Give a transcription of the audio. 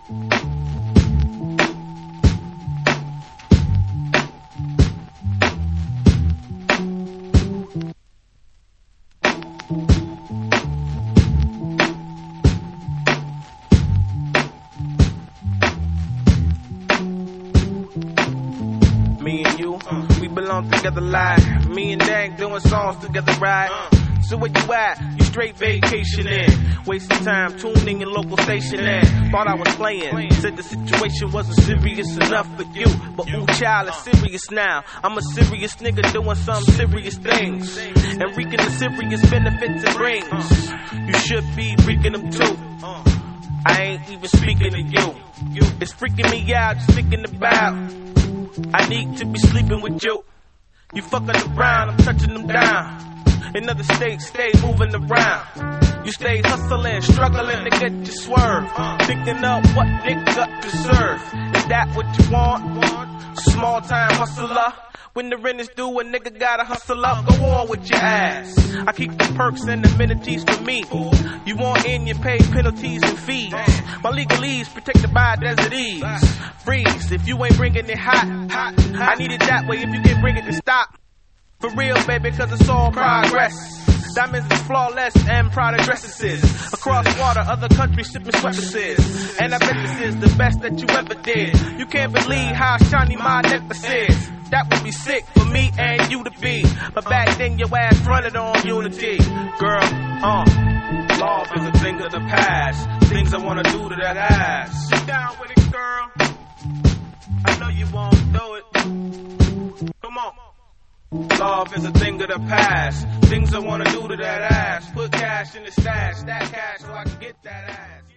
Me and you, we belong together like me and Dang doing songs together, right? So where you at? You straight vacationing, wasting time tuning your local station in. Thought I was playing, said the situation wasn't serious enough for you, but ooh child, it's serious now. I'm a serious nigga doing some serious things and reaping the serious benefits it brings. You should be reaping them too. I ain't even speaking to you. It's freaking me out just thinking about. I need to be sleeping with you. You fucking around, I'm touching them down. In other states, stay moving around. You stay hustling, struggling to get your swerve. Picking up what nigga deserve. Is that what you want? Small time hustler. When the rent is due, a nigga gotta hustle up. Go on with your ass. I keep the perks and amenities for me. You want in, you pay penalties and fees. My legalese protected by desert ease. Freeze, if you ain't bringing it hot. I need it that way if you can bring it to stop. For real, baby, cause it's all progress. Diamonds is flawless and Prada dresses is. Across water, other countries shipping sweaters is. And I bet this is the best that you ever did. You can't believe how shiny my necklace is. That would be sick for me and you to be. But back then your ass fronted on unity. Girl, love is a thing of the past. Things I wanna do to that ass. Sit down with it, girl. I know you won't do it. Come on. Love is a thing of the past. Things I wanna do to that ass. Put cash in the stash, stack cash so I can get that ass.